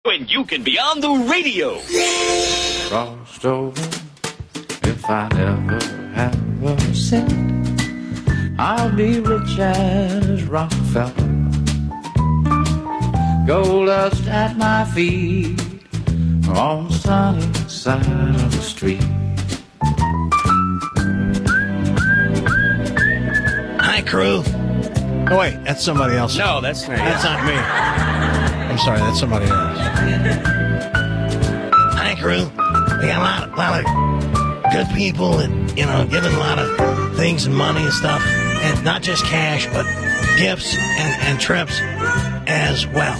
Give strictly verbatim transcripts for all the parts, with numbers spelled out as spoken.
When you can be on the radio. Crossed over, if I ever have a cent, I'll be rich as Rockefeller. Gold dust at my feet, on the sunny side of the street. Hi, crew. Oh, wait, that's somebody else. No, that's not. That's not me. I'm sorry, that's somebody else. Hi, crew. We got a lot, a lot of good people that, you know, giving a lot of things and money and stuff. And not just cash, but gifts and, and trips as well.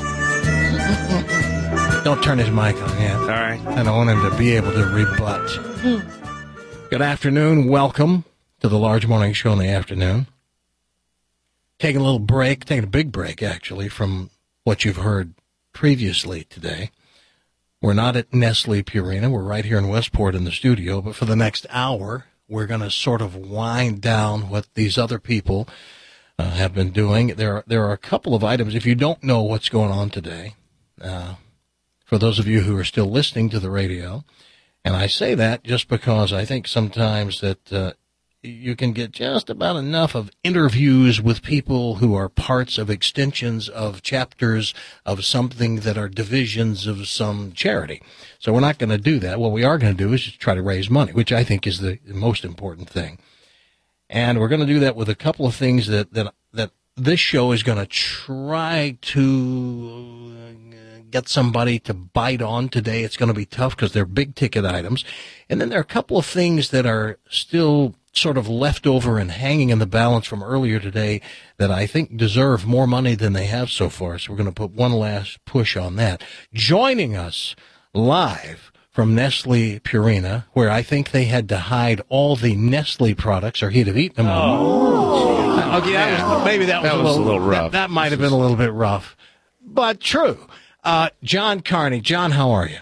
Don't turn his mic on yet. All right. I don't want him to be able to rebut. Good afternoon. Welcome to the Large Morning Show in the afternoon. Taking a little break, taking a big break, actually, from what you've heard previously today. We're not at Nestle Purina. We're right here in Westport in the studio. But for the next hour, we're going to sort of wind down what these other people uh, have been doing. There are, there are a couple of items. If you don't know what's going on today, uh, for those of you who are still listening to the radio, and I say that just because I think sometimes that uh, you can get just about enough of interviews with people who are parts of extensions of chapters of something that are divisions of some charity. So we're not going to do that. What we are going to do is just try to raise money, which I think is the most important thing. And we're going to do that with a couple of things that, that, that this show is going to try to get somebody to bite on today. It's going to be tough because they're big ticket items. And then there are a couple of things that are still sort of left over and hanging in the balance from earlier today that I think deserve more money than they have so far. So we're going to put one last push on that. Joining us live from Nestle Purina, where I think they had to hide all the Nestle products or he'd have eaten them all. Oh. Okay, that was, maybe that was, that a, was little, a little rough. That, that might have been a little bit rough, but true. Uh, John Carney. John, how are you?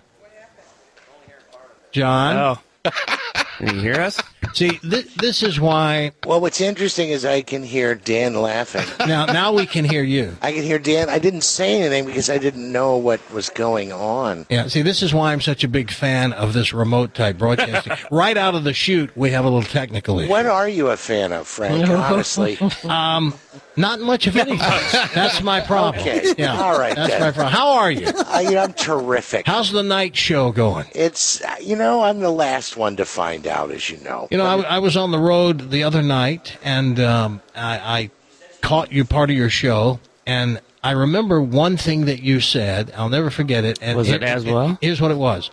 John? Oh. Can you hear us? See, th- this is why. Well, what's interesting is I can hear Dan laughing. Now, now we can hear you. I can hear Dan. I didn't say anything because I didn't know what was going on. Yeah, see, this is why I'm such a big fan of this remote type broadcasting. Right out of the chute, we have a little technical issue. What are you a fan of, Frank, honestly? Um, not much of anything. That's my problem. Okay. Yeah, all right, that's then. my problem. How are you? I, you know, I'm terrific. How's the night show going? It's, you know, I'm the last one to find out, as you know. You know, I, I was on the road the other night, and um, I, I caught you part of your show, and I remember one thing that you said. I'll never forget it. And was it, it as well? It, here's what it was.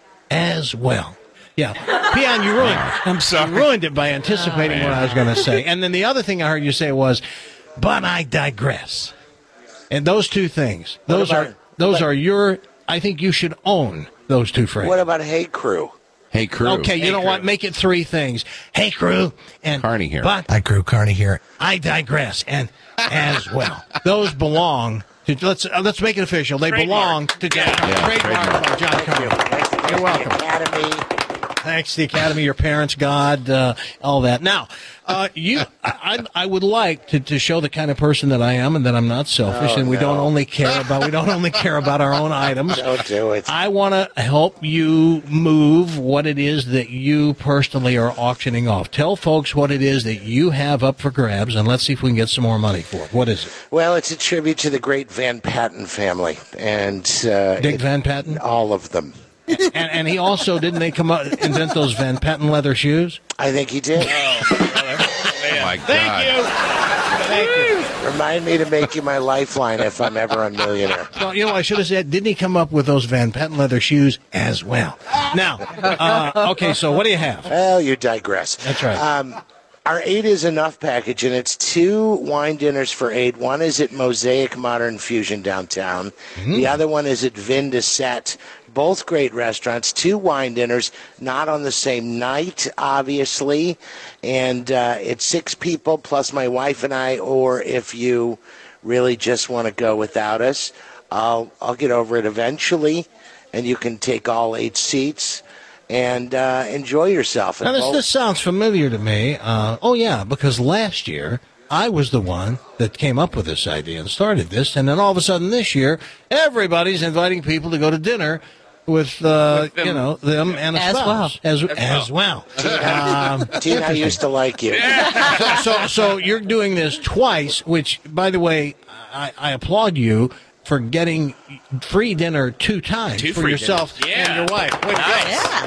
As well. Yeah. Peon, you ruined it. I'm sorry. You ruined it by anticipating oh, what I was going to say. And then the other thing I heard you say was, but I digress. And those two things, those about, are those about, are your, I think you should own those two phrases. What about Hey Crew? Hey, crew. Okay, you hey, know crew. what? Make it three things. Hey, crew. And Carney here. But Hi, crew. Carney here. I digress. And as well. Those belong to, let's uh, let's make it official. They Trademark. belong to John. Yeah, Trademark by John Carney. Thank you. You're welcome. Academy. Thanks to the Academy, your parents, God, uh, all that. Now, uh, you, I, I would like to, to show the kind of person that I am, and that I'm not selfish, Oh, and we no. don't only care about we don't only care about our own items. Don't do it. I want to help you move what it is that you personally are auctioning off. Tell folks what it is that you have up for grabs, and let's see if we can get some more money for it. What is it? Well, it's a tribute to the great Van Patten family, and uh, Dick it- Van Patten? all of them. and, and he also, didn't they come up invent those Van Patten leather shoes? I think he did. Oh, my God. Thank you. Thank you. Remind me to make you my lifeline if I'm ever a millionaire. Well, you know, I should have said, didn't he come up with those Van Patten leather shoes as well? Now, uh, okay, so what do you have? Well, you digress. That's right. Um, our eight is enough package, and it's two wine dinners for eight. One is at Mosaic Modern Fusion downtown. Mm-hmm. The other one is at Vin de Sette. Both great restaurants, two wine dinners, not on the same night, obviously. And uh, it's six people plus my wife and I, or if you really just want to go without us, I'll I'll get over it eventually, and you can take all eight seats and uh, enjoy yourself. Now, this, this sounds familiar to me. Uh, oh, yeah, because last year I was the one that came up with this idea and started this, and then all of a sudden this year, everybody's inviting people to go to dinner with, uh, With them. you know, them and a As spouse. As, As as well. Um, Tina, I used to like you. so, so, so you're doing this twice, which, by the way, I, I applaud you for getting free dinner two times Two for free yourself dinners. and Yeah. your wife. Way to go. Nice.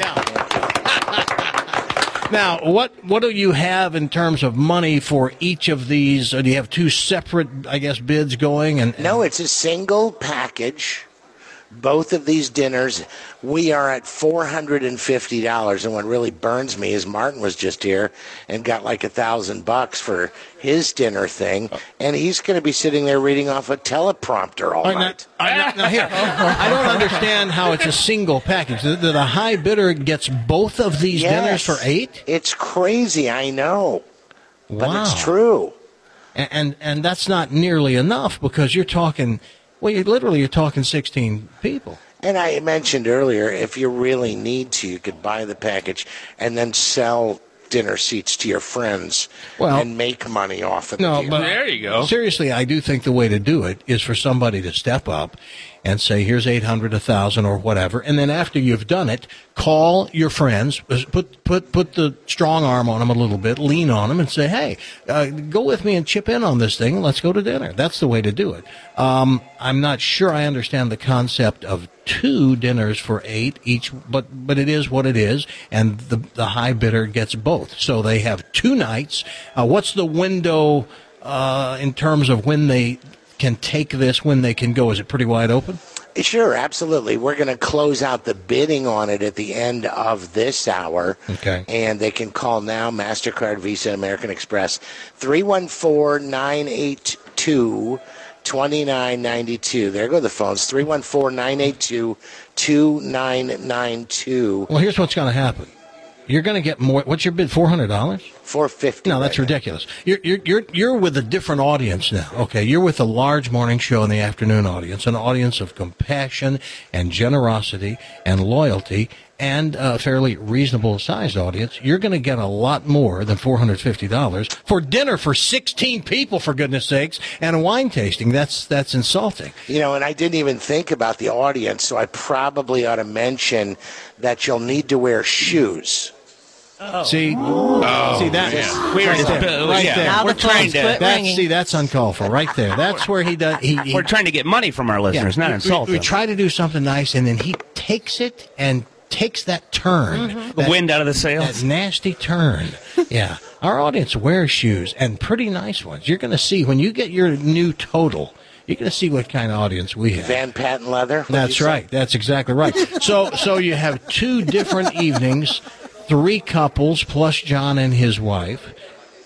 Yeah. Now, what what do you have in terms of money for each of these? Or do you have two separate, I guess, bids going? And, and No, it's a single package. Both of these dinners, we are at four hundred fifty dollars. And what really burns me is Martin was just here and got like a thousand bucks for his dinner thing. And he's going to be sitting there reading off a teleprompter all All right, night. now, all right, now, now here, I don't understand how it's a single package. The, the, the high bidder gets both of these dinners for eight? It's crazy, I know. But Wow. it's true. And, and and that's not nearly enough because you're talking, well, you literally you're talking sixteen people. And I mentioned earlier, if you really need to, you could buy the package and then sell dinner seats to your friends Well- and make money off of No, it. but There you go. seriously, I do think the way to do it is for somebody to step up and say, here's eight hundred, a thousand, or whatever. And then after you've done it, call your friends, put put put the strong arm on them a little bit, lean on them, and say, hey, uh, go with me and chip in on this thing. Let's go to dinner. That's the way to do it. Um, I'm not sure I understand the concept of two dinners for eight each, but but it is what it is, and the the high bidder gets both. So they have two nights. Uh, what's the window uh, in terms of when they can take this, when they can go? Is it pretty wide open? Sure, absolutely. We're going to close out the bidding on it at the end of this hour. Okay. And they can call now, MasterCard, Visa, American Express, three one four, nine eight two, two nine nine two. There go the phones, three one four, nine eight two, two nine nine two. Well, here's what's going to happen. You're going to get more. What's your bid? Four hundred dollars? four fifty. No, that's right now. ridiculous. You're you're you're you're with a different audience now. Okay, you're with a large morning show in the afternoon audience, an audience of compassion and generosity and loyalty, and a fairly reasonable sized audience. You're going to get a lot more than four hundred fifty dollars for dinner for sixteen people, for goodness sakes, and a wine tasting. That's that's insulting. You know, and I didn't even think about the audience, so I probably ought to mention that you'll need to wear shoes. See, see that yeah. We're- right there, right yeah. there. Now We're the trying phones to- quit That's, ringing. see, that's uncalled for right there. That's where he does. He, he We're trying to get money from our listeners, Yeah, not we- insult we, we them. try to do something nice, and then he takes it and takes that turn. Mm-hmm. That, Wind out of the that sails. nasty turn. Yeah. Our audience wears shoes, and pretty nice ones. You're going to see when you get your new total, you're going to see what kind of audience we have. Van Patten leather. What'd That's you say? right. That's exactly right. So, so you have two different evenings, three couples plus John and his wife,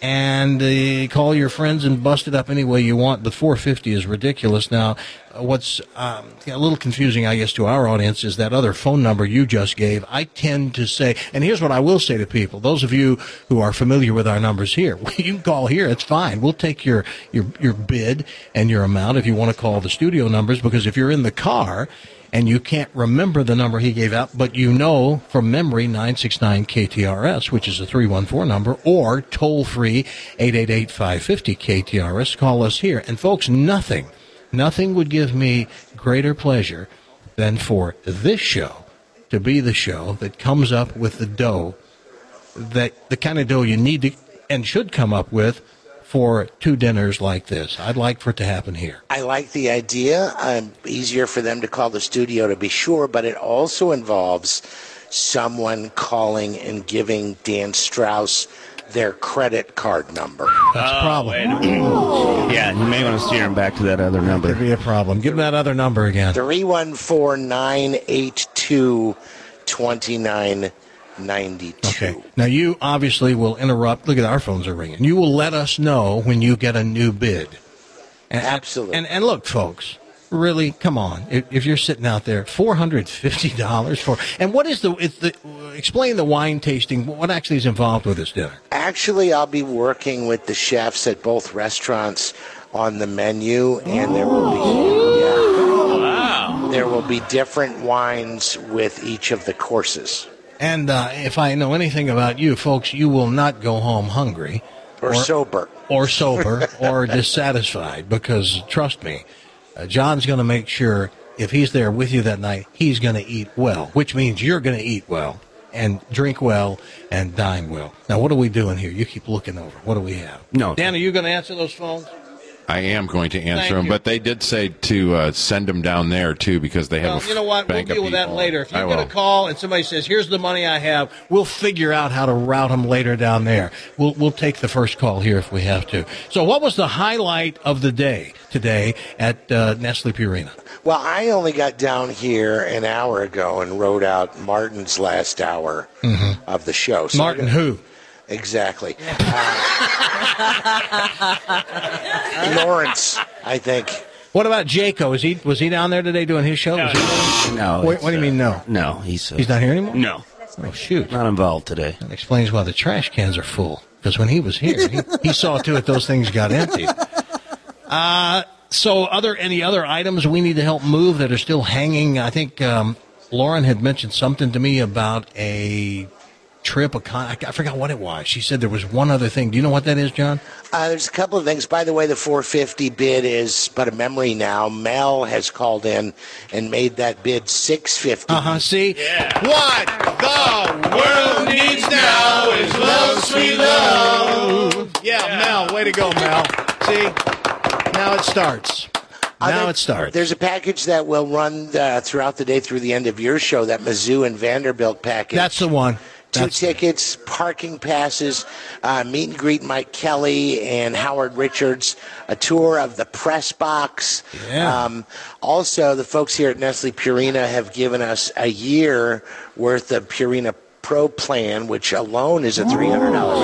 and uh, call your friends and bust it up any way you want. But four fifty is ridiculous. Now, uh, what's um, a little confusing, I guess, to our audience is that other phone number you just gave. I tend to say, and here's what I will say to people: those of you who are familiar with our numbers here, you can call here. It's fine. We'll take your your your bid and your amount if you want to call the studio numbers. Because if you're in the car and you can't remember the number he gave out, but you know from memory nine six nine K T R S, which is a three one four number, or toll-free eight eight eight, five five zero, K T R S, call us here. And folks, nothing, nothing would give me greater pleasure than for this show to be the show that comes up with the dough, that the kind of dough you need to and should come up with for two dinners like this. I'd like for it to happen here. I like the idea. Um, easier for them to call the studio to be sure, but it also involves someone calling and giving Dan Strauss their credit card number. That's a problem. Yeah, you may want to steer him back to that other number. Could be a problem. Give him that other number again. three one four, nine eight two, two nine nine two. Okay. Now, you obviously will interrupt. Look at our phones are ringing. You will let us know when you get a new bid. And, Absolutely. And, and look, folks, really, come on. If, if you're sitting out there, four hundred fifty dollars for, and what is the, it's the, explain the wine tasting. What actually is involved with this dinner? Actually, I'll be working with the chefs at both restaurants on the menu, and there will be yeah, there will be different wines with each of the courses. And uh, if I know anything about you, folks, you will not go home hungry. Or, or sober. Or sober, or dissatisfied, because trust me, uh, John's going to make sure if he's there with you that night, he's going to eat well, which means you're going to eat well and drink well and dine well. Now, what are we doing here? You keep looking over. What do we have? No. Dan, are you going to answer those phones? I am going to answer Thank them, you. but they did say to uh, send them down there, too, because they have Well, a you know what? We'll bank of deal with that people. later. If you I get a will. call and somebody says, here's the money I have, we'll figure out how to route them later down there. We'll we'll take the first call here if we have to. So what was the highlight of the day today at uh, Nestle Purina? Well, I only got down here an hour ago and wrote out Martin's last hour of the show. So Martin I- who? Exactly. Uh, Lawrence, I think. What about Jaco? Is he was he down there today doing his show? Was he- No. What, it's, what do you mean no? No, he's uh, He's not here anymore? No. Oh, shoot. not involved today. That explains why the trash cans are full. Because when he was here, he, he saw to it those things got emptied. Uh, so other any other items we need to help move that are still hanging? I think um, Lauren had mentioned something to me about a trip. A con- I forgot what it was. She said there was one other thing. Do you know what that is, John? Uh, there's a couple of things. By the way, the four fifty bid is but a memory now. Mel has called in and made that bid six fifty. Uh-huh, see? What the world needs now is love, sweet love. Yeah, Mel, way to go, Mel. See? Now it starts. Now Other- it starts. There's a package that will run uh, throughout the day through the end of your show, that Mizzou and Vanderbilt package. That's the one. Two That's tickets, parking passes, uh, meet and greet Mike Kelly and Howard Richards, a tour of the press box. Yeah. Um, also, the folks here at Nestle Purina have given us a year worth of Purina Pro plan, which alone is a three hundred dollars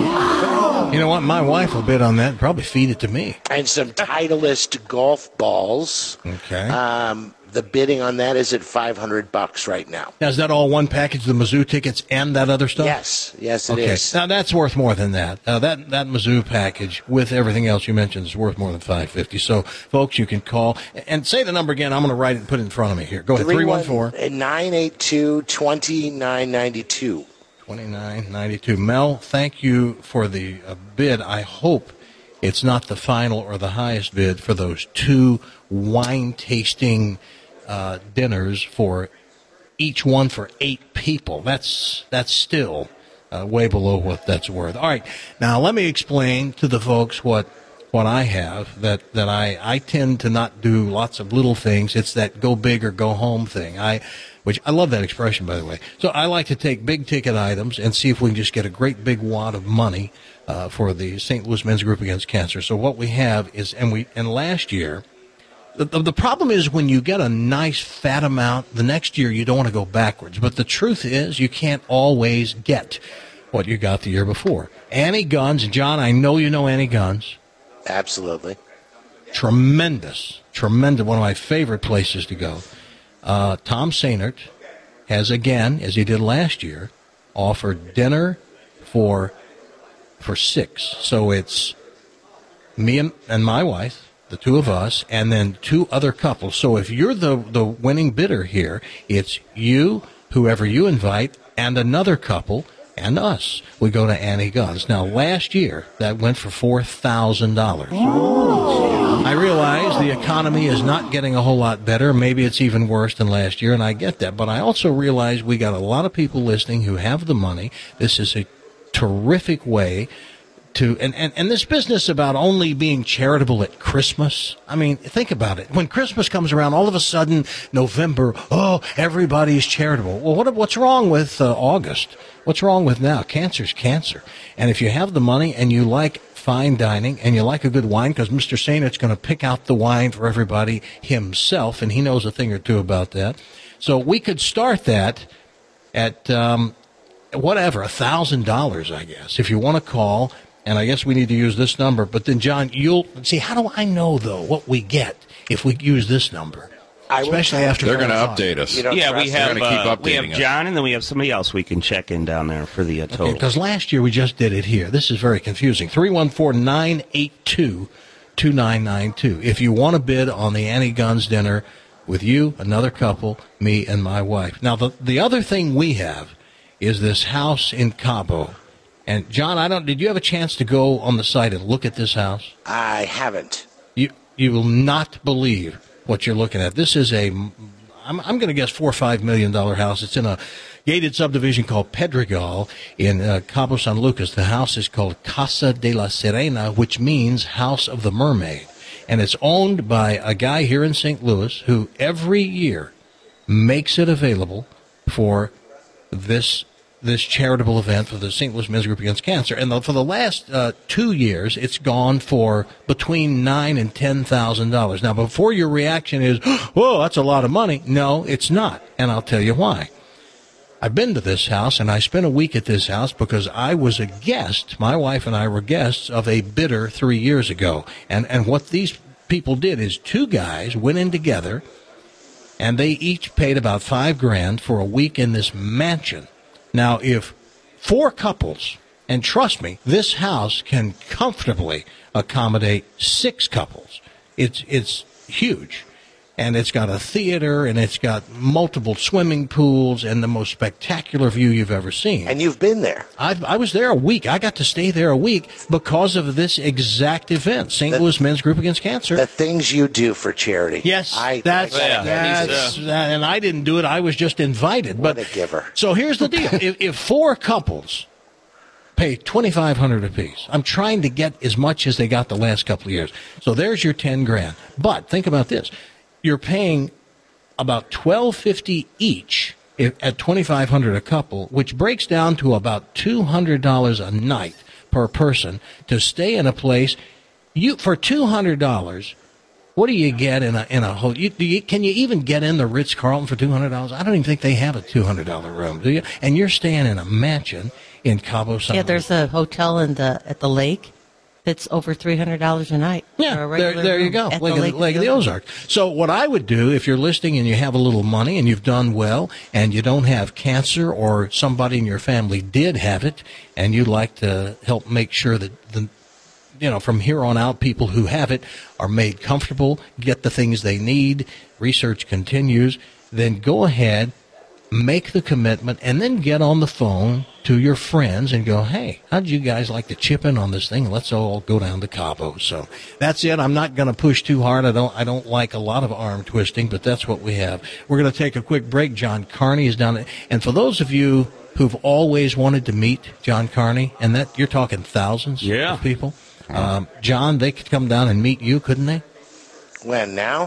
value. You know what? My wife will bid on that and probably feed it to me. And some Titleist golf balls. Okay. Um, the bidding on that is at five hundred bucks right now. Now, is that all one package, the Mizzou tickets and that other stuff? Yes, yes, it Okay. is. Now, that's worth more than that. Uh, that that Mizzou package with everything else you mentioned is worth more than five hundred fifty dollars. So, folks, you can call. And say the number again. I'm going to write it and put it in front of me here. Go ahead, three one four, nine eight two, two nine nine two. twenty-nine ninety-two. Mel, thank you for the uh, bid. I hope it's not the final or the highest bid for those two wine-tasting uh, dinners for each one for eight people. That's that's still uh, way below what that's worth. All right, now let me explain to the folks what what I have, that, that I, I tend to not do lots of little things. It's that go big or go home thing. I which I love that expression, by the way. So I like to take big ticket items and see if we can just get a great big wad of money uh, for the Saint Louis Men's Group Against Cancer. So what we have is, and we and last year, the, the, the problem is when you get a nice fat amount, the next year you don't want to go backwards. But the truth is you can't always get what you got the year before. Annie Guns, John, I know you know Annie Guns. Absolutely. Tremendous, tremendous, one of my favorite places to go. Uh, Tom Sainert has, again, as he did last year, offered dinner for for six. So it's me and, and my wife, the two of us, and then two other couples. So if you're the, the winning bidder here, it's you, whoever you invite, and another couple, and us. We go to Annie Guns. Now, last year, that went for four thousand dollars. I realize the economy is not getting a whole lot better. Maybe it's even worse than last year, and I get that. But I also realize we got a lot of people listening who have the money. This is a terrific way to, and, and, and this business about only being charitable at Christmas, I mean, think about it. When Christmas comes around, all of a sudden, November, oh, everybody's charitable. Well, what what's wrong with uh, August? What's wrong with now? Cancer's cancer. And if you have the money and you like fine dining and you like a good wine, because Mister Sainert's going to pick out the wine for everybody himself, and he knows a thing or two about that. So we could start that at um, whatever, one thousand dollars, I guess, if you want to call. And I guess we need to use this number. But then, John, you'll see, how do I know, though, what we get if we use this number? I Especially will- after They're going to five o'clock. update us. You don't Yeah, trust we them. have They're gonna keep uh, we updating have us. John, and then we have somebody else we can check in down there for the uh, total. Because last year we just did it here. This is very confusing. three one four, nine eight two, two nine nine two. If you want to bid on the Annie Guns dinner with you, another couple, me, and my wife. Now, the, the other thing we have is this house in Cabo And John, I don't. Did you have a chance to go on the site and look at this house? I haven't. You you will not believe what you're looking at. This is a, I'm, I'm going to guess four or five million dollar house. It's in a gated subdivision called Pedregal in uh, Cabo San Lucas. The house is called Casa de la Sirena, which means House of the Mermaid, and it's owned by a guy here in Saint Louis who every year makes it available for this. this charitable event for the Saint Louis Men's Group Against Cancer. And the, for the last uh, two years, it's gone for between nine and ten thousand dollars. Now, before your reaction is, whoa, that's a lot of money. No, it's not. And I'll tell you why. I've been to this house, and I spent a week at this house because I was a guest. My wife and I were guests of a bidder three years ago. And, and what these people did is two guys went in together, and they each paid about five grand for a week in this mansion. Now, if four couples, and trust me, this house can comfortably accommodate six couples. It's it's huge, and it's got a theater, and it's got multiple swimming pools, and the most spectacular view you've ever seen. And you've been there. I, I was there a week. I got to stay there a week because of this exact event, Saint Louis Men's Group Against Cancer. The things you do for charity. Yes, I, that's, I, yeah, that's he's, uh, that, and I didn't do it. I was just invited. What but a giver. So here's the deal: if, if four couples pay twenty-five hundred dollars apiece, I'm trying to get as much as they got the last couple of years. So there's your ten grand. But think about this: you're paying about twelve fifty each if, at twenty-five hundred dollars a couple, which breaks down to about two hundred dollars a night per person to stay in a place. You for two hundred dollars. What do you get in a in a hotel? You, do you, can you even get in the Ritz-Carlton for two hundred dollars? I don't even think they have a two hundred dollars room, do you? And you're staying in a mansion in Cabo San. Yeah, there's a hotel in the at the lake that's over three hundred dollars a night. Yeah, for a there, regular there you room go, at Lake, the of, Lake, Lake of the Ozark. So what I would do, if you're listening and you have a little money and you've done well and you don't have cancer or somebody in your family did have it and you'd like to help make sure that the you know, from here on out, people who have it are made comfortable, get the things they need, research continues, then go ahead, make the commitment, and then get on the phone to your friends and go, hey, how'd you guys like to chip in on this thing? Let's all go down to Cabo. So that's it. I'm not going to push too hard. I don't I don't like a lot of arm twisting, but that's what we have. We're going to take a quick break. John Carney is down. And for those of you who've always wanted to meet John Carney, and that you're talking thousands Yeah. of people, Um, John, they could come down and meet you, couldn't they? When now?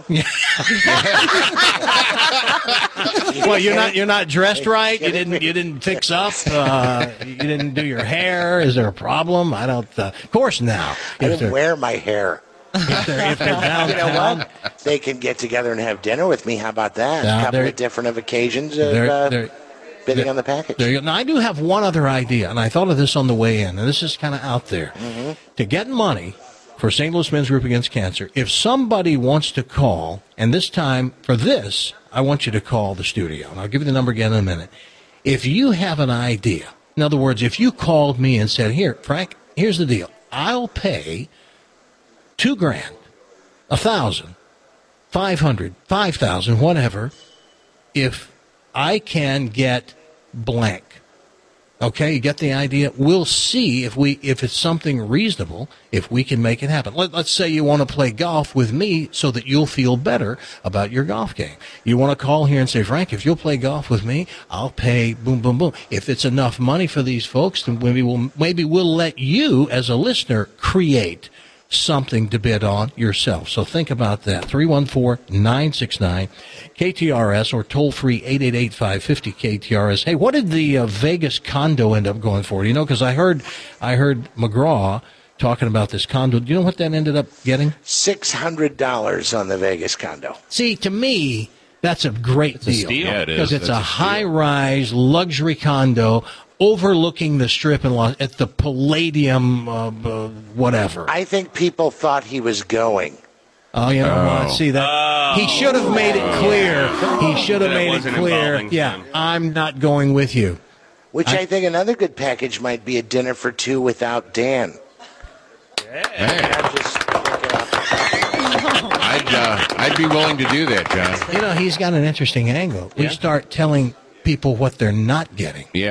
Well, you're not you're not dressed right. You didn't you didn't fix up. Uh, you didn't do your hair. Is there a problem? I don't. Uh, of course, now I if didn't they're, wear my hair. if they're, if they're downtown, You know what? They can get together and have dinner with me. How about that? Yeah, a couple they're- of different of occasions of they're- uh, they're- bidding on the package. There you go. Now, I do have one other idea, and I thought of this on the way in, and this is kind of out there. Mm-hmm. To get money for Saint Louis Men's Group Against Cancer, if somebody wants to call, and this time for this, I want you to call the studio, and I'll give you the number again in a minute. If you have an idea, in other words, if you called me and said, here, Frank, here's the deal. I'll pay two grand, a thousand, five hundred, five thousand, whatever, if I can get blank. Okay, you get the idea? We'll see if we if it's something reasonable, if we can make it happen. Let, let's say you want to play golf with me so that you'll feel better about your golf game. You want to call here and say, Frank, if you'll play golf with me, I'll pay boom, boom, boom. If it's enough money for these folks, then maybe we'll, maybe we'll let you, as a listener, create something to bid on yourself. So think about that. three one four, nine six nine, K T R S or toll free eight eight eight, five five zero, K T R S. Hey, what did the uh, Vegas condo end up going for? You know, because I heard, I heard McGraw talking about this condo. Do you know what that ended up getting? six hundred dollars on the Vegas condo. See, to me, that's a great It's a deal. steal. Yeah, it is. Because it's That's a, a steal. high-rise luxury condo overlooking the Strip in Los, at the Palladium, uh, uh, whatever. I think people thought he was going. Oh, you know Oh. what? See that? He should have made it clear. He should have That it made it wasn't clear. involving Yeah, him. I'm not going with you. Which I, think another good package might be a dinner for two without Dan. Hey, I'm just looking up. I'd, uh, I'd be willing to do that, John. You know, he's got an interesting angle. We Yeah. start telling people what they're not getting. Yeah.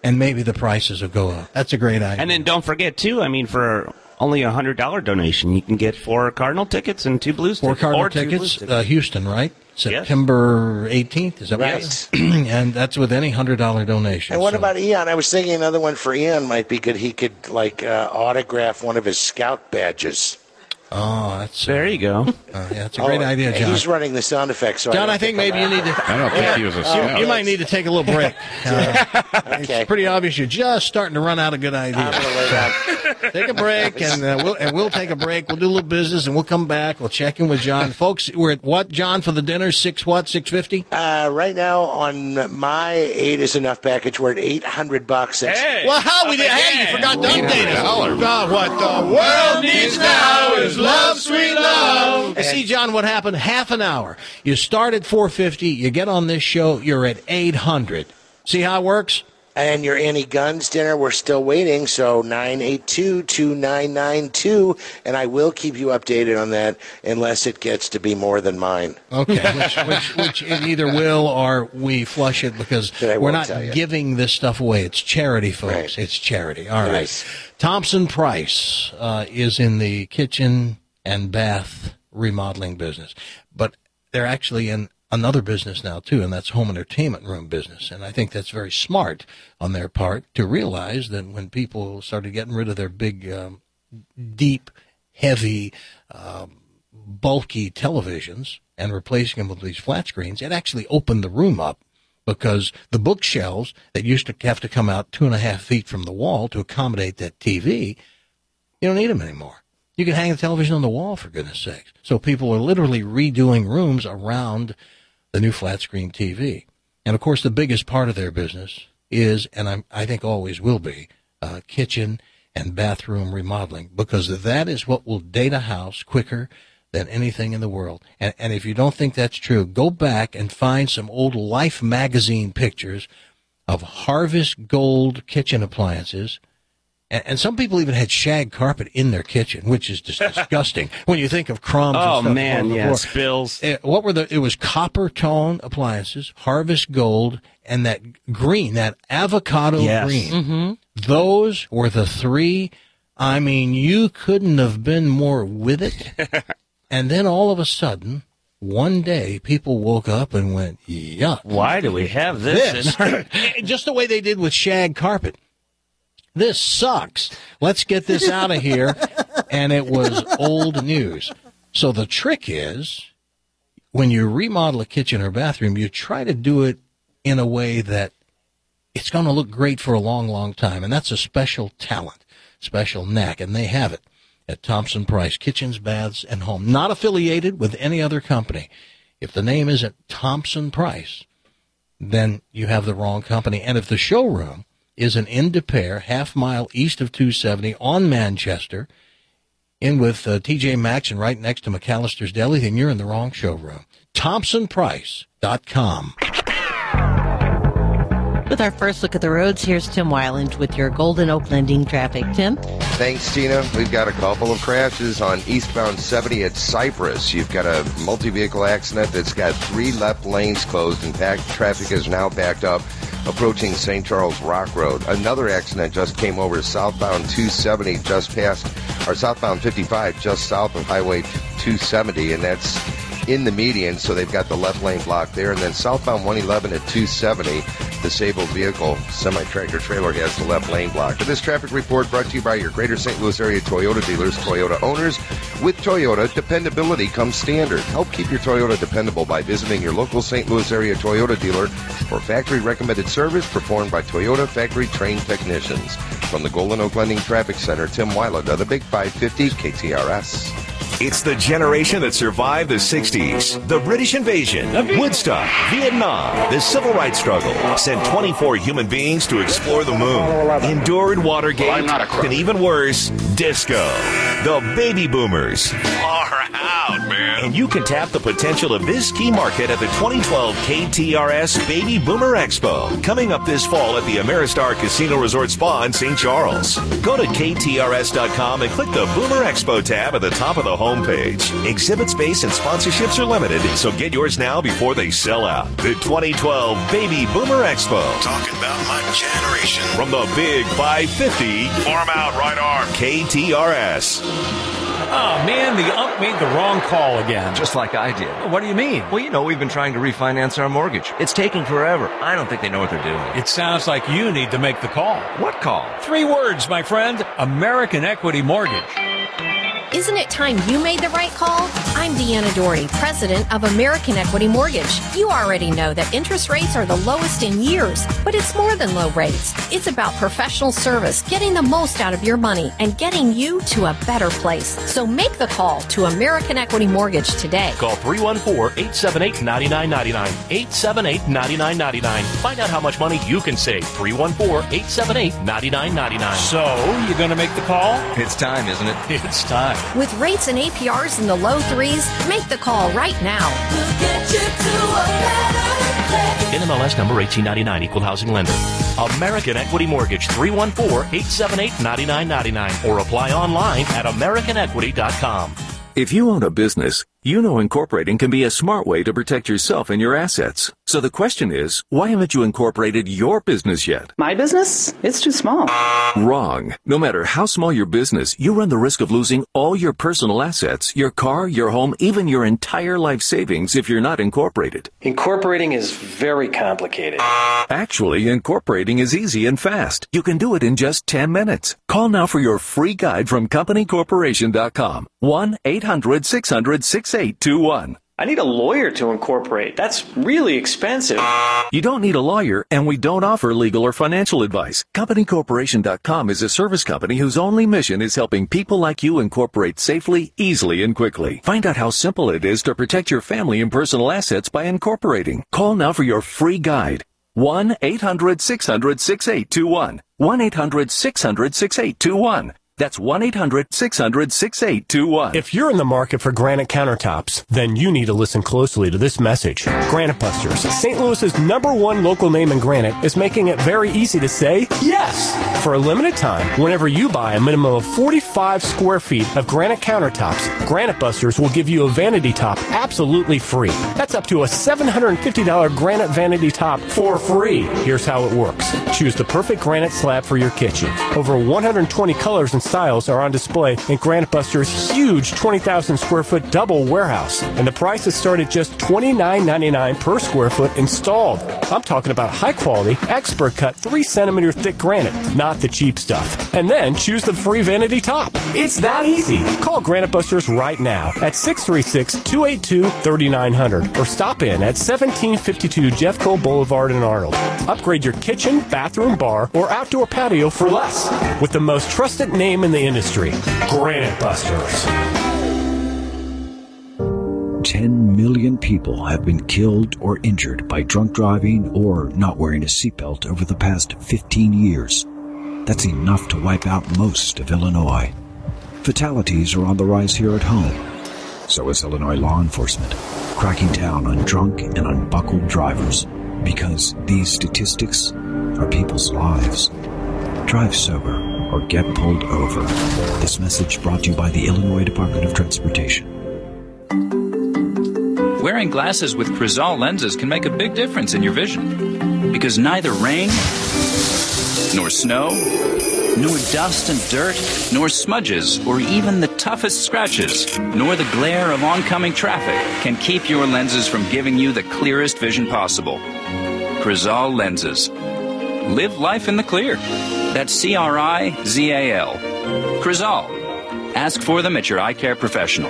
and maybe the prices will go up. That's a great idea. And then don't forget, too, I mean, for only a one hundred dollars donation, you can get four Cardinal tickets and two Blues Four tickets. Cardinal or two Blues tickets, tickets. uh, Houston, right? September eighteenth, is that Right. right? And that's with any one hundred dollars donation. And what so- about Eon? I was thinking another one for Eon might be good. He could, like, uh, autograph one of his scout badges. Oh, that's... There you go. Uh, yeah, that's a great Oh, idea, John. He's running the sound effects. So John, I, I think maybe you need to... I don't think he was a You, scout. you might need to take a little break. Uh, Okay. It's pretty obvious you're just starting to run out of good I'm ideas. going to lay down. Take a break, and uh, we'll and we'll take a break. We'll do a little business, and we'll come back. We'll check in with John, folks. We're at what, John, for the dinner? Six what? Six fifty? Uh, right now on my eight is enough package, we're at eight hundred bucks. That's Well, how we did? Hey, you forgot to update us. God, what the world needs now is love, sweet love. See, John, what happened? Half an hour. You start at four fifty. You get on this show. You're at eight hundred. See how it works? And your Any Guns dinner, we're still waiting, so nine eight two, two nine nine two, and I will keep you updated on that unless it gets to be more than mine. Okay, which, which, which it either will or we flush it because I we're won't not tell you. giving this stuff away. It's charity, folks. Right. It's charity. All It right. is. Thompson Price uh, is in the kitchen and bath remodeling business, but they're actually in another business now, too, and that's home entertainment room business. And I think that's very smart on their part to realize that when people started getting rid of their big, um, deep, heavy, um, bulky televisions and replacing them with these flat screens, it actually opened the room up because the bookshelves that used to have to come out two and a half feet from the wall to accommodate that T V, you don't need them anymore. You can hang the television on the wall, for goodness sakes. So people are literally redoing rooms around the new flat screen T V. And, of course, the biggest part of their business is, and I'm, I think always will be, uh, kitchen and bathroom remodeling, because that is what will date a house quicker than anything in the world. And, and if you don't think that's true, go back and find some old Life magazine pictures of Harvest Gold kitchen appliances. And, and some people even had shag carpet in their kitchen, which is just disgusting when you think of crumbs. Oh, and stuff man, on the yeah, floor. spills. Uh, what were the? It was copper tone appliances, Harvest Gold, and that green, that avocado Yes. green. Mm-hmm. Those were the three. I mean, you couldn't have been more with it. And then all of a sudden, one day, people woke up and went, "Yuck! Why do we have this? This, in our- just the way they did with shag carpet. This sucks. Let's get this out of here." And it was old news. So the trick is, when you remodel a kitchen or bathroom, you try to do it in a way that it's going to look great for a long, long time. And that's a special talent, special knack, and they have it at Thompson Price Kitchens, Baths, and Home. Not affiliated with any other company. If the name isn't Thompson Price, then you have the wrong company. And if the showroom is an Inn de Pere, half mile east of two seventy on Manchester, in with uh, T J Maxx and right next to McAllister's Deli, then you're in the wrong showroom. Thompson Price dot com. With our first look at the roads, here's Tim Weiland with your Golden Oak Lending traffic. Tim? Thanks, Tina. We've got a couple of crashes on eastbound seventy at Cypress. You've got a multi-vehicle accident that's got three left lanes closed, and packed traffic is now backed up approaching Saint Charles Rock Road. Another accident just came over southbound two seventy just past, or southbound fifty-five just south of Highway two seventy, and that's in the median, so they've got the left lane blocked there. And then southbound one eleven at two seventy, disabled vehicle, semi-tractor trailer has the left lane blocked. This traffic report brought to you by your Greater Saint Louis area Toyota dealers, Toyota owners. With Toyota, dependability comes standard. Help keep your Toyota dependable by visiting your local Saint Louis area Toyota dealer for factory-recommended service performed by Toyota factory-trained technicians. From the Golden Oak Lending Traffic Center, Tim Weiland of the Big five fifty K T R S. It's the generation that survived the sixties, the British invasion, Woodstock, Vietnam, the civil rights struggle, sent twenty-four human beings to explore the moon, endured Watergate, and even worse, disco. The baby boomers. Far out, man. And you can tap the potential of this key market at the twenty twelve K T R S Baby Boomer Expo, coming up this fall at the Ameristar Casino Resort Spa in Saint Charles. Go to K T R S dot com and click the Boomer Expo tab at the top of the homepage. Exhibit space and sponsorships are limited, so get yours now before they sell out. The twenty twelve Baby Boomer Expo. Talking about my generation. From the Big five fifty. Form out, right arm. K T R S. Oh, man, the ump made the wrong call again. Just like I did. What do you mean? Well, you know, we've been trying to refinance our mortgage. It's taking forever. I don't think they know what they're doing. It sounds like you need to make the call. What call? Three words, my friend. American Equity Mortgage. Isn't it time you made the right call? I'm Deanna Doherty, president of American Equity Mortgage. You already know that interest rates are the lowest in years, but it's more than low rates. It's about professional service, getting the most out of your money, and getting you to a better place. So make the call to American Equity Mortgage today. Call three one four, eight seven eight, nine nine nine nine. eight seven eight, nine nine nine nine. Find out how much money you can save. three one four, eight seven eight, nine nine nine nine. So, you going to make the call? It's time, isn't it? It's time. With rates and A P Rs in the low threes, make the call right now. We'll get you to a better place. N M L S number eighteen ninety-nine, equal housing lender. American Equity Mortgage, three one four, eight seven eight, nine nine nine nine, or apply online at american equity dot com. If you own a business, you know incorporating can be a smart way to protect yourself and your assets. So the question is, why haven't you incorporated your business yet? My business? It's too small. Wrong. No matter how small your business, you run the risk of losing all your personal assets, your car, your home, even your entire life savings if you're not incorporated. Incorporating is very complicated. Actually, incorporating is easy and fast. You can do it in just ten minutes. Call now for your free guide from company corporation dot com. one eight hundred six hundred six eight two one. I need a lawyer to incorporate. That's really expensive. You don't need a lawyer, and we don't offer legal or financial advice. company corporation dot com is a service company whose only mission is helping people like you incorporate safely, easily, and quickly. Find out how simple it is to protect your family and personal assets by incorporating. Call now for your free guide. one eight hundred six hundred six eight two one. one eight hundred six hundred six eight two one. That's one eight hundred six hundred six eight two one. If you're in the market for granite countertops, then you need to listen closely to this message. Granite Busters, Saint Louis's number one local name in granite, is making it very easy to say yes. For a limited time, whenever you buy a minimum of forty-five square feet of granite countertops, Granite Busters will give you a vanity top absolutely free. That's up to a seven hundred fifty dollars granite vanity top for free. Here's how it works. Choose the perfect granite slab for your kitchen. Over one hundred twenty colors and styles are on display in Granite Busters' huge twenty thousand square foot double warehouse, and the prices start at just twenty-nine ninety-nine per square foot installed. I'm talking about high quality, expert cut, three centimeter thick granite, not the cheap stuff. And then choose the free vanity top. It's that easy. Call Granite Busters right now at six three six, two eight two, three nine zero zero or stop in at seventeen fifty-two Jeffco Boulevard in Arnold. Upgrade your kitchen, bathroom, bar, or outdoor patio for less with the most trusted name in the industry, Granite Busters. Ten million people have been killed or injured by drunk driving or not wearing a seatbelt over the past fifteen years. That's enough to wipe out most of Illinois. Fatalities are on the rise here at home. So is Illinois law enforcement, cracking down on drunk and unbuckled drivers, because these statistics are people's lives. Drive sober or get pulled over. This message brought to you by the Illinois Department of Transportation. Wearing glasses with Crizal lenses can make a big difference in your vision. Because neither rain, nor snow, nor dust and dirt, nor smudges, or even the toughest scratches, nor the glare of oncoming traffic can keep your lenses from giving you the clearest vision possible. Crizal lenses. Live life in the clear. That's C R I Z A L. Crizal. Ask for them at your eye care professional.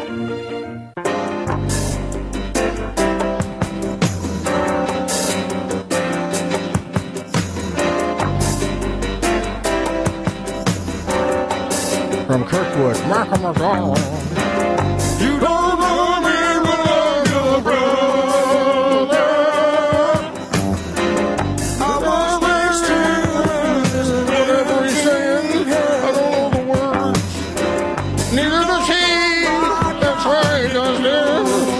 From Kirkwood, Malcolm McDonald. You don't know me when I'm your brother. I was wasting whatever he's saying. I don't know the words. Neither does he. That's why he does this.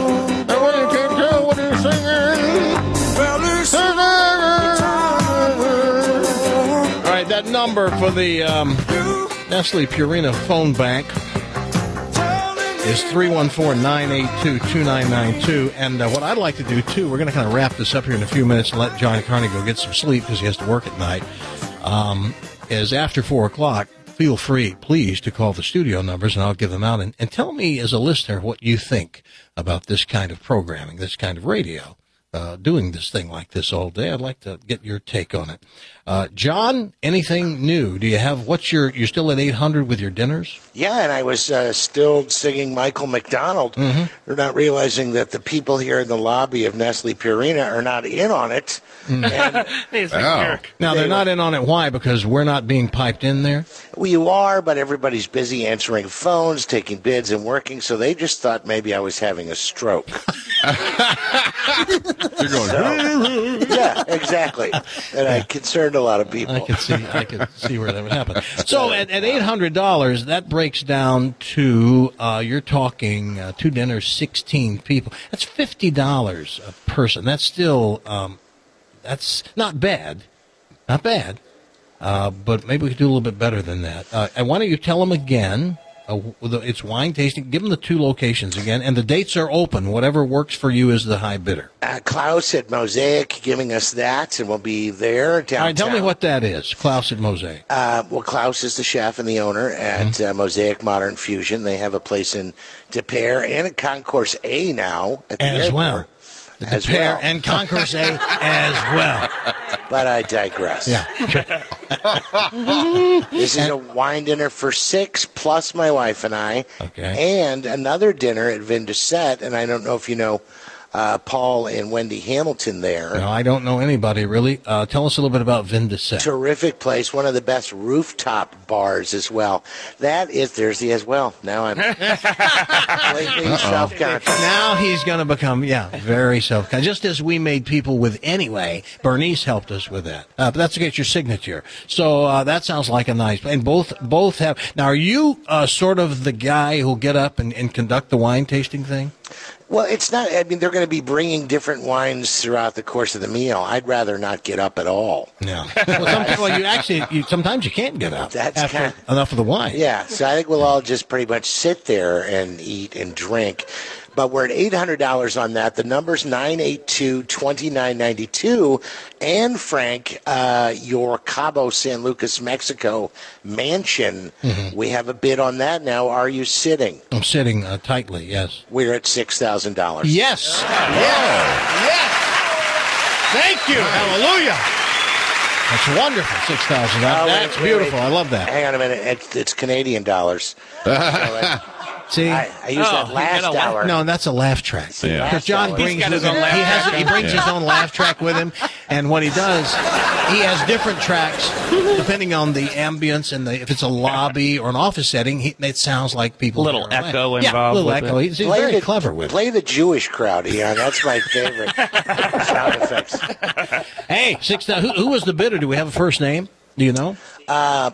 that number for the um, Nestle Purina phone bank is three one four, nine eight two, two nine nine two. And uh, what I'd like to do, too, we're going to kind of wrap this up here in a few minutes and let John Carney go get some sleep because he has to work at night, um, is after four o'clock, feel free, please, to call the studio numbers, and I'll give them out. And, and tell me, as a listener, what you think about this kind of programming, this kind of radio, uh, doing this thing like this all day. I'd like to get your take on it. Uh, John, anything new? Do you have, what's your, you're still at eight hundred with your dinners? Yeah, and I was uh, still singing Michael McDonald. Mm-hmm. We're not realizing that the people here in the lobby of Nestle Purina are not in on it. And He's a jerk. Now, they're not in on it. Why? Because we're not being piped in there? Well, you are, but everybody's busy answering phones, taking bids, and working, so they just thought maybe I was having a stroke. You're going, So, yeah, exactly. And I concerned a lot of people. I can see, I can see where that would happen. So at, at eight hundred dollars, that breaks down to, uh, you're talking uh, two dinners, sixteen people. That's fifty dollars a person. That's still, um, that's not bad. Not bad. Uh, but maybe we could do a little bit better than that. Uh, and why don't you tell them again? Uh, it's wine tasting. Give them the two locations again, and the dates are open. Whatever works for you is the high bidder. Uh, Klaus at Mosaic giving us that, and we'll be there downtown. All right, tell me what that is, Klaus at Mosaic. Uh, well, Klaus is the chef and the owner at mm-hmm. uh, Mosaic Modern Fusion. They have a place in De Pere and at Concourse A now at the As airport. well. The As De Pere well. and Concourse A as well. But I digress. Yeah. This is a wine dinner for six plus my wife and I. Okay. And another dinner at Vin de Sette. And I don't know if you know uh, Paul and Wendy Hamilton there. No, I don't know anybody, really. Uh, tell us a little bit about Vin de Sette. Terrific place. One of the best rooftop bars as well. That is Thursday as well. Now I'm completely self-conscious. Now he's going to become, yeah, very self-conscious. Just as we made people with Anyway. Bernice helped us with that. Uh, but that's to get your signature. So uh, that sounds like a nice, and both both have. Now, are you uh, sort of the guy who'll get up and, and conduct the wine tasting thing? Well, it's not. I mean, they're going to be bringing different wines throughout the course of the meal. I'd rather not get up at all. No. Well, some people, you actually, you, sometimes you can't get up That's after kind enough of the wine. Yeah, so I think we'll all just pretty much sit there and eat and drink. But we're at eight hundred dollars on that. The number's nine eight two, two nine nine two. And, Frank, uh, your Cabo San Lucas, Mexico mansion, mm-hmm. we have a bid on that now. Are you sitting? I'm sitting uh, tightly, yes. We're at six thousand dollars. Yes. Yes. Yes. Thank you. Hallelujah. That's wonderful, six thousand dollars. Oh, That's wait, wait, beautiful. wait. I love that. Hang on a minute. It's, it's Canadian dollars. So, uh, See, I, I used oh, that last hour. No, that's a laugh track. Yeah. Because John He's brings got his with own him- laugh he, has, track. he brings Yeah. his own laugh track with him, and what he does, he has different tracks depending on the ambience and the, if it's a lobby or an office setting. He, it sounds like people Little are echo laughing. Yeah, involved little with echo. it. He's, he's very the, clever with it. Play the Jewish crowd, Ian. That's my favorite sound effects. Hey, six. Who, who was the bidder? Do we have a first name? Do you know? Uh,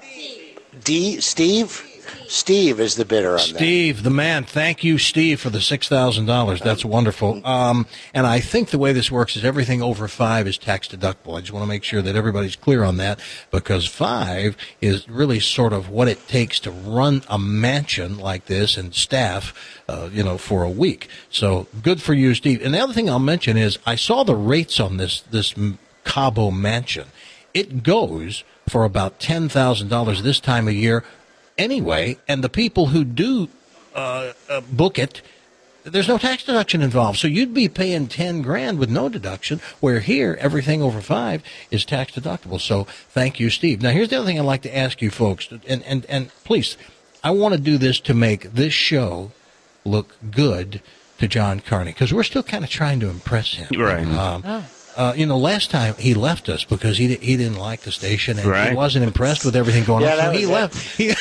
D. Steve. Steve is the bidder on that. Steve, the man. Thank you, Steve, for the six thousand dollars. That's wonderful. Um, and I think the way this works is everything over five is tax deductible. I just want to make sure that everybody's clear on that, because five is really sort of what it takes to run a mansion like this and staff, uh, you know, for a week. So good for you, Steve. And the other thing I'll mention is I saw the rates on this, this Cabo mansion. It goes for about ten thousand dollars this time of year anyway, and the people who do uh, uh, book it, there's no tax deduction involved. So you'd be paying ten grand with no deduction, where here everything over five is tax deductible. So thank you, Steve. Now here's the other thing I'd like to ask you folks, and and and please, I want to do this to make this show look good to John Carney, because we're still kind of trying to impress him. Right. Um, Oh. Uh, you know, last time he left us because he he didn't like the station and Right. he wasn't impressed with everything going Yeah, on. So that he was it. left. He,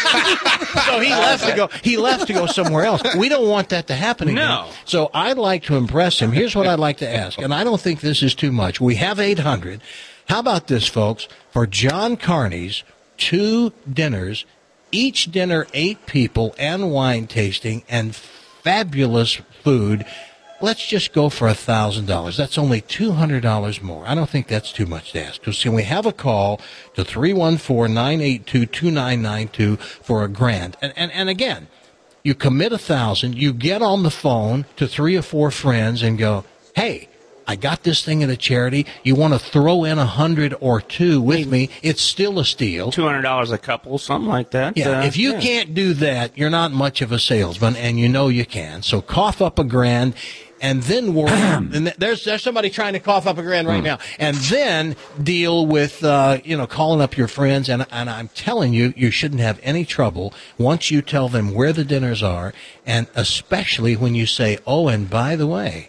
so he left to go. He left to go somewhere else. We don't want that to happen again. No. So I'd like to impress him. Here's what I'd like to ask, and I don't think this is too much. We have eight hundred. How about this, folks? For John Carney's two dinners, each dinner eight people and wine tasting and fabulous food. let's just go for one thousand dollars. That's only two hundred dollars more. I don't think that's too much to ask. Because can we have a call to three one four, nine eight two, two nine nine two for a grand? And, and, and again, you commit a thousand, you get on the phone to three or four friends and go, hey, I got this thing at a charity. You want to throw in a hundred or two with me? It's still a steal. Two hundred dollars a couple, something like that. Yeah. Uh, if you yeah. can't do that, you're not much of a salesman, and you know you can. So cough up a grand, and then work. and th- there's there's somebody trying to cough up a grand right Mm. now, and then deal with uh, you know calling up your friends. And and I'm telling you, you shouldn't have any trouble once you tell them where the dinners are, and especially when you say, oh, and by the way,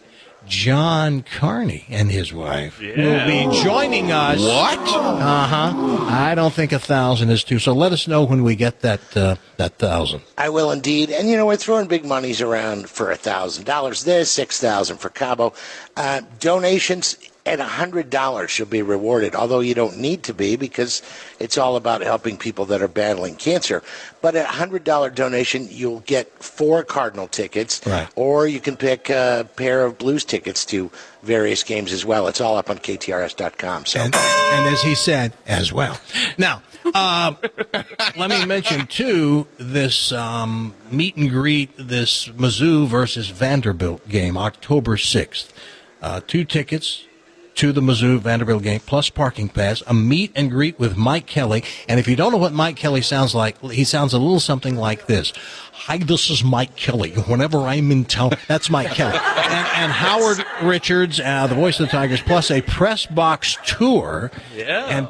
John Carney and his wife will be joining us. What? Uh-huh. I don't think a thousand is too. So let us know when we get that uh, that thousand. I will indeed. And, you know, we're throwing big monies around for one thousand dollars this, six thousand dollars for Cabo. Uh, donations at one hundred dollars you'll be rewarded, although you don't need to be because it's all about helping people that are battling cancer. But at a one hundred dollars donation, you'll get four Cardinal tickets, right. or you can pick a pair of Blues tickets to various games as well. It's all up on K T R S dot com. So. And, and as he said, as well. Now, uh, let me mention, too, this um, meet and greet, this Mizzou versus Vanderbilt game, October sixth. Uh, two tickets to the Mizzou Vanderbilt game, plus parking pass, a meet and greet with Mike Kelly. And if you don't know what Mike Kelly sounds like, he sounds a little something like this. Hi, this is Mike Kelly. Whenever I'm in town, that's Mike Kelly. And, and Howard Richards, uh, the voice of the Tigers, plus a press box tour. Yeah. And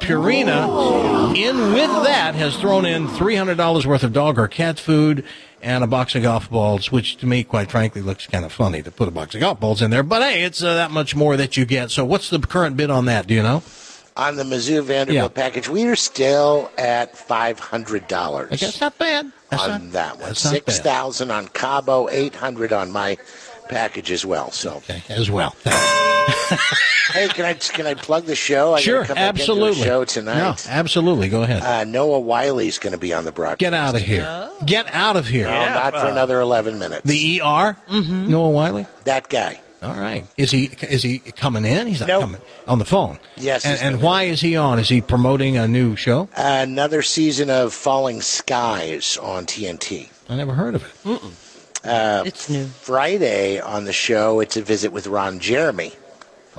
Purina, in with that, has thrown in three hundred dollars worth of dog or cat food and a box of golf balls, which to me, quite frankly, looks kind of funny to put a box of golf balls in there. But, hey, it's uh, that much more that you get. So what's the current bid on that? Do you know? On the Mizzou Vanderbilt Yeah. package, we are still at five hundred dollars. Okay, that's not bad. That's on not, that one. that's not bad. six thousand dollars on Cabo, eight hundred dollars on my package as well. So okay, as well. Hey, can I can I plug the show? I Sure, gotta come back into absolutely. a show tonight. No, absolutely. Go ahead. Uh, Noah Wiley's going to be on the broadcast. Get out of here. Get out of here. No, not for another eleven minutes. The E R? Mm-hmm. Noah Wiley? That guy. All right. Is he is he coming in? He's not Nope. coming on the phone. Yes, And, he's and gonna- why is he on? Is he promoting a new show? Another season of Falling Skies on T N T. I never heard of it. Uh, It's new. Friday on the show, it's a visit with Ron Jeremy. Oh,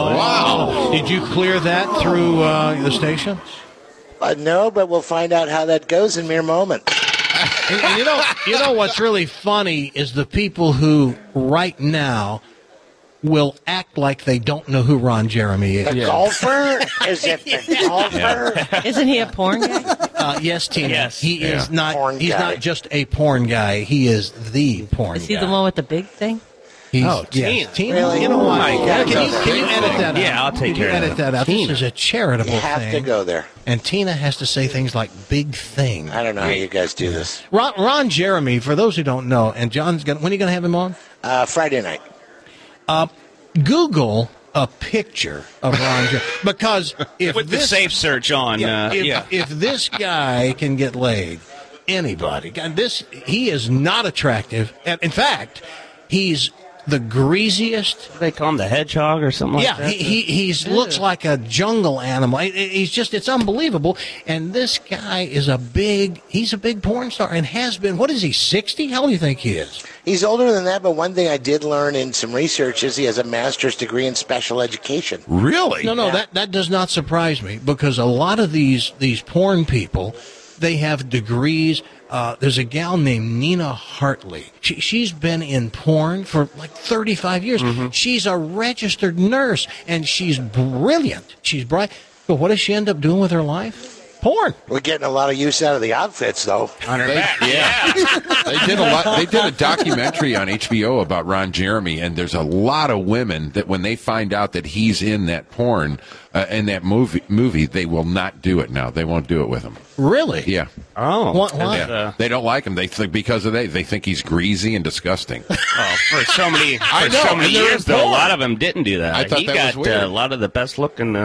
wow. Did you clear that through uh, the station? Uh, no, but we'll find out how that goes in mere moment. And, and you know, you know what's really funny is the people who right now will act like they don't know who Ron Jeremy is. The golfer? Is it the golfer? Isn't he a porn guy? Uh, yes, Tina. Yes. He Yeah. is not. Porn he's guy. not just a porn guy. He is the porn Is he guy. the one with the big thing? He's, Oh, yes. Tina. Tina. Really? You know what? Oh, my Yeah, God. Can you, can you edit that out? Yeah, I'll take Can you care of edit that. that out? This Tina. is a charitable You have thing. to go there. And Tina has to say things like big thing. I don't know how you guys do this. Ron, Ron Jeremy, for those who don't know, and John's going when are you going to have him on? Uh, Friday night. Uh, Google a picture of Ron Jeremy. Because if With the this, safe search on. yeah, uh, if, yeah. if this guy can get laid, anybody. God, this he is not attractive. And in fact, he's the greasiest. They call him the hedgehog or something Yeah, like that. he he he's, looks like a jungle animal. He- He's just it's unbelievable. And this guy is a big he's a big porn star and has been. What is he? sixty? How old do you think he is? He's older than that, but one thing I did learn in some research is he has a master's degree in special education. Really? No, no, Yeah. that that does not surprise me because a lot of these these porn people, they have degrees. Uh, there's a gal named Nina Hartley. She, she's been in porn for like thirty-five years. She's a registered nurse, and she's brilliant. She's bright. But what does she end up doing with her life? Porn. We're getting a lot of use out of the outfits, though. On her They- back. yeah. they did a lot. They did a documentary on H B O about Ron Jeremy, and there's a lot of women that when they find out that he's in that porn, uh, in that movie, movie, they will not do it now. They won't do it with him. Really? Yeah. Oh. Why- why? That's, uh, They don't like him. They think because of that. They think he's greasy and disgusting. Oh, for so many, I for know, so many and they're years, in though, a porn. lot of them didn't do that. I thought he that got was weird. Uh, a lot of the best looking uh,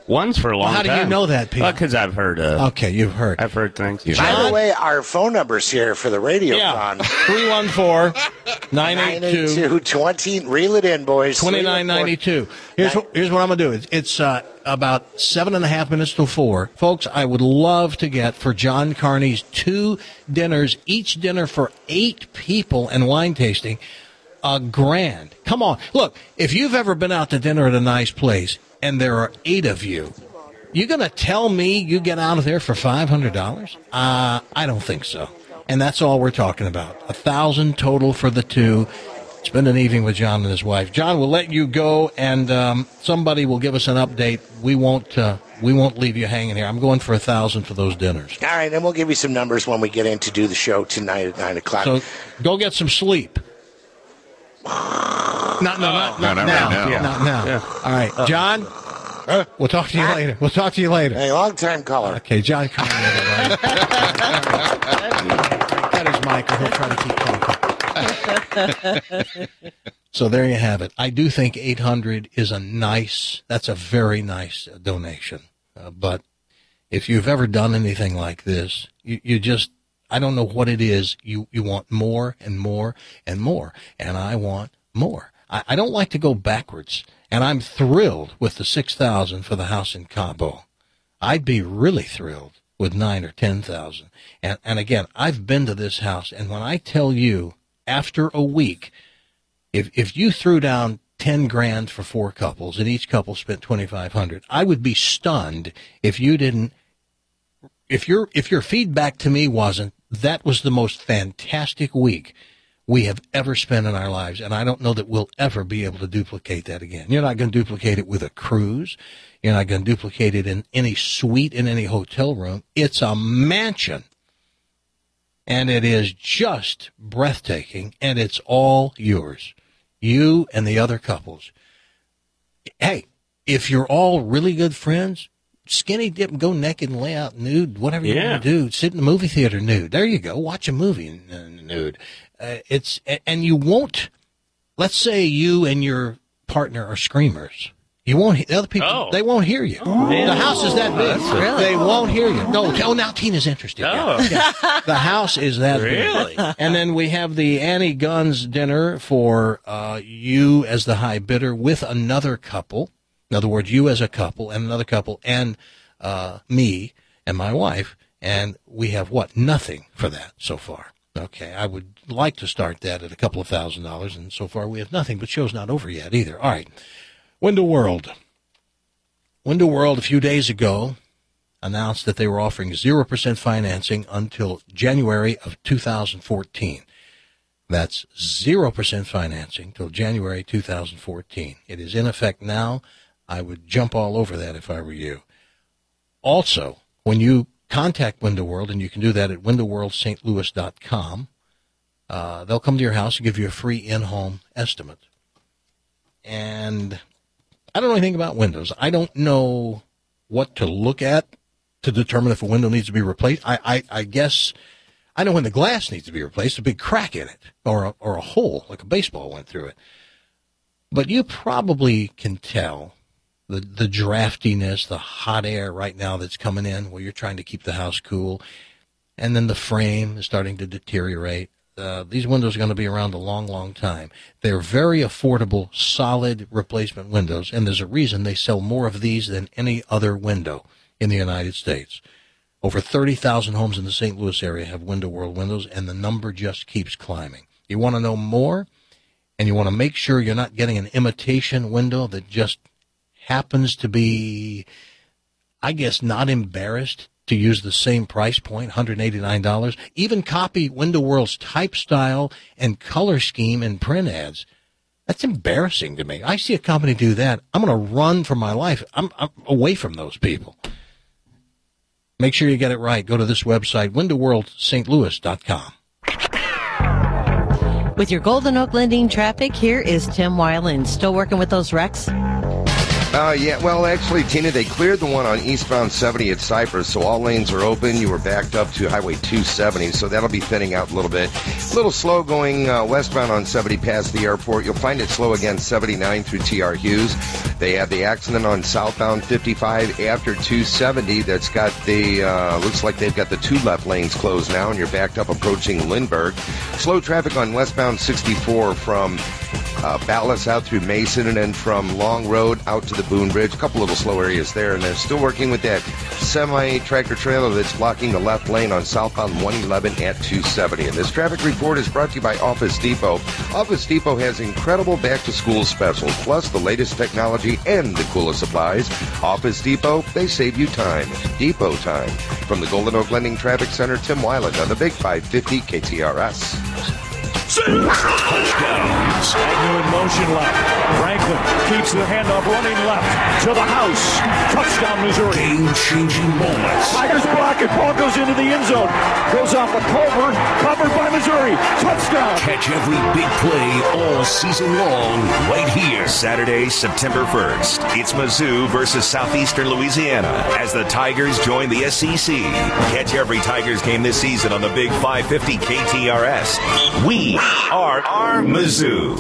ones for a long Well, how time. do you know that, Pete? Because I've heard. Uh, Okay, you've heard. I've heard things. By the way, our phone number's here for the radio Yeah. con. three one four, nine eight two, twenty. Reel it in, boys. twenty-nine ninety-two. Here's what, here's what I'm going to do. It's, it's uh, about seven and a half minutes till four. Folks, I would love to get for John Carney's two dinners, each dinner for eight people and wine tasting, a grand. Come on. Look, if you've ever been out to dinner at a nice place and there are eight of you, you going to tell me you get out of there for five hundred dollars? Uh, I don't think so. And that's all we're talking about. A thousand total for the two. Spend an evening with John and his wife. John, we'll let you go, and um, somebody will give us an update. We won't. Uh, we won't leave you hanging here. I'm going for a thousand for those dinners. All right, and we'll give you some numbers when we get in to do the show tonight at nine o'clock. So go get some sleep. Not, no, not, No, not not now. right now. Not now. Yeah. All right, John. We'll talk to you later. We'll talk to you later. Hey, long-time caller. Okay, John Carney. everybody. Got his mic, or he'll try to keep talking. So there you have it. I do think eight hundred is a nice, that's a very nice donation. Uh, but if you've ever done anything like this, you, you just, I don't know what it is. You, you want more and more and more. And I want more. I, I don't like to go backwards. And I'm thrilled with the six thousand for the house in Cabo. I'd be really thrilled with nine or ten thousand. And, and again, I've been to this house. And when I tell you, after a week, If if you threw down ten grand for four couples and each couple spent twenty five hundred, I would be stunned if you didn't. If your if your feedback to me wasn't that was the most fantastic week we have ever spent in our lives, and I don't know that we'll ever be able to duplicate that again. You're not going to duplicate it with a cruise. You're not going to duplicate it in any suite in any hotel room. It's a mansion. And it is just breathtaking, and it's all yours. You and the other couples. Hey, if you're all really good friends, skinny dip and go naked and lay out nude, whatever you Yeah. want to do. Sit in the movie theater nude. There you go. Watch a movie nude. Uh, it's and you won't. Let's say you and your partner are screamers. You won't. The other people, Oh. they won't hear you. Oh. The house is that big. Really? They won't hear you. No. Oh, now Tina's interested. Oh. Yeah. Yeah. The house is that Really? big. And then we have the Annie Guns dinner for uh, you as the high bidder with another couple. In other words, you as a couple and another couple and uh, me and my wife. And we have what? Nothing for that so far. Okay, I would like to start that at a couple of thousand dollars, and so far we have nothing, but show's not over yet either. All right, Window World. Window World a few days ago announced that they were offering zero percent financing until January of two thousand fourteen. That's zero percent financing till January two thousand fourteen. It is in effect now. I would jump all over that if I were you. Also, when you contact Window World, and you can do that at window world st louis dot com, uh, they'll come to your house and give you a free in-home estimate. And I don't know anything about windows. I don't know what to look at to determine if a window needs to be replaced. I, I, I guess I know when the glass needs to be replaced, a big crack in it, or a, or a hole, like a baseball went through it. But you probably can tell the the draftiness, the hot air right now that's coming in where you're trying to keep the house cool. And then the frame is starting to deteriorate. Uh, these windows are going to be around a long, long time. They're very affordable, solid replacement windows, and there's a reason they sell more of these than any other window in the United States. Over thirty thousand homes in the Saint Louis area have Window World windows, and the number just keeps climbing. You want to know more, and you want to make sure you're not getting an imitation window that just happens to be, I guess, not embarrassed to use the same price point, one hundred eighty-nine dollars. Even copy Window World's type style and color scheme in print ads. That's embarrassing to me. I see a company do that, I'm going to run for my life. I'm, I'm away from those people. Make sure you get it right. Go to this website, window world st louis dot com. With your Golden Oak Lending traffic, here is Tim Weiland. Still working with those wrecks? Uh, yeah, well, actually, Tina, they cleared the one on eastbound seventy at Cypress, so all lanes are open. You were backed up to Highway two seventy, so that'll be thinning out a little bit. A little slow going uh, westbound on seventy past the airport. You'll find it slow again seventy-nine through T R Hughes. They have the accident on southbound fifty-five after two seventy that's got the, uh, looks like they've got the two left lanes closed now, and you're backed up approaching Lindbergh. Slow traffic on westbound sixty-four from Uh, Ballas out through Mason, and then from Long Road out to the Boone Bridge. A couple little slow areas there, and they're still working with that semi-tractor trailer that's blocking the left lane on southbound one eleven at two seventy. And this traffic report is brought to you by Office Depot. Office Depot has incredible back-to-school specials, plus the latest technology and the coolest supplies. Office Depot, they save you time. Depot time. From the Golden Oak Lending Traffic Center, Tim Weiland on the Big five fifty K T R S. Touchdowns. Agnew in motion left. Franklin keeps the handoff running left to the house. Touchdown, Missouri. Game-changing moments. Tigers block it. Ball goes into the end zone. Goes off a Culver. Covered by Missouri. Touchdown. Catch every big play all season long right here. Saturday, September first. It's Mizzou versus Southeastern Louisiana as the Tigers join the S E C. Catch every Tigers game this season on the Big five fifty K T R S. We are our Mizzou.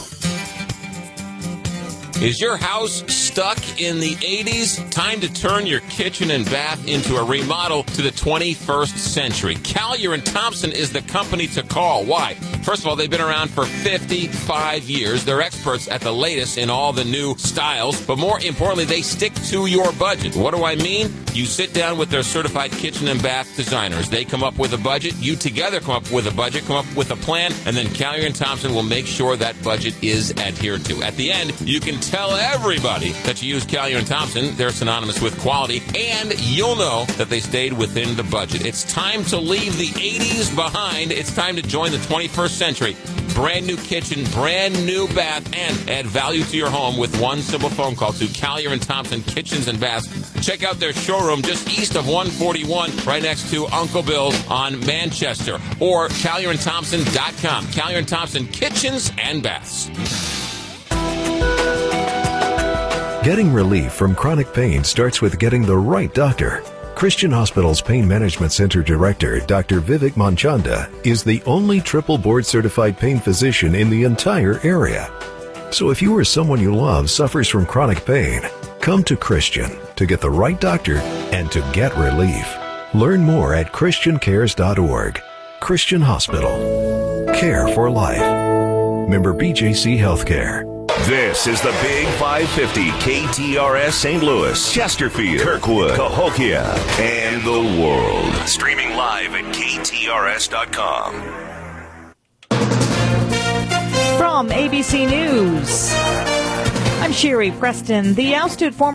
Is your house stuck in the eighties? Time to turn your kitchen and bath into a remodel to the twenty-first century. Collier and Thompson is the company to call. Why? First of all, they've been around for fifty-five years. They're experts at the latest in all the new styles. But more importantly, they stick to your budget. What do I mean? You sit down with their certified kitchen and bath designers. They come up with a budget. You together come up with a budget, come up with a plan, and then Collier and Thompson will make sure that budget is adhered to. At the end, you can tell everybody that you use Collier and Thompson. They're synonymous with quality, and you'll know that they stayed within the budget. It's time to leave the eighties behind. It's time to join the twenty-first century. Brand new kitchen, brand new bath, and add value to your home with one simple phone call to Collier and Thompson Kitchens and Baths. Check out their showroom just east of one forty-one, right next to Uncle Bill's on Manchester, or Collier and Thompson dot com. Collier and Thompson Kitchens and Baths. Getting relief from chronic pain starts with getting the right doctor. Christian Hospital's Pain Management Center Director, Doctor Vivek Manchanda, is the only triple board-certified pain physician in the entire area. So if you or someone you love suffers from chronic pain, come to Christian to get the right doctor and to get relief. Learn more at christian cares dot org. Christian Hospital. Care for life. Member B J C Healthcare. This is the Big five fifty K T R S Saint Louis, Chesterfield, Kirkwood, Cahokia, and the world. Streaming live at K T R S dot com. From A B C News, I'm Sherry Preston. The ousted former